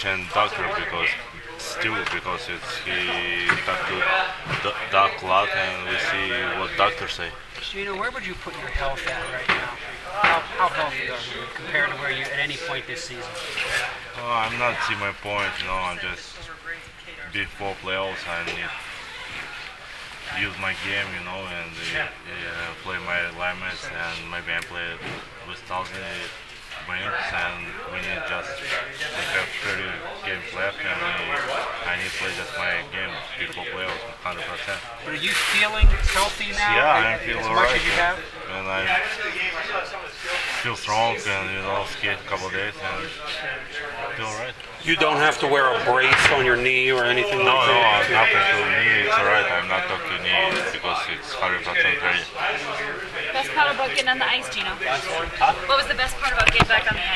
and doctor because he talked to doc a lot, and we see what doctors say. Gino, where would you put your health at right now? How healthy are you compared to where you at any point this season? I'm not see my point, I'm just before playoffs. I need use my game, and play my alignments and my band play with 1,000 minutes, and we need just we have 30 games left, and I need to play just my game before playoffs 100%. But are you feeling healthy now? Yeah, I'm feeling as much right, as you have? and I feel strong, and skate a couple of days, and feel right. You don't have to wear a brace on your knee or anything No, like that? I'm not talking to knee. It's alright. I'm not talking to knee because it's 100% ready. Best part about getting on the ice, Gino? What was the best part about getting back on the ice?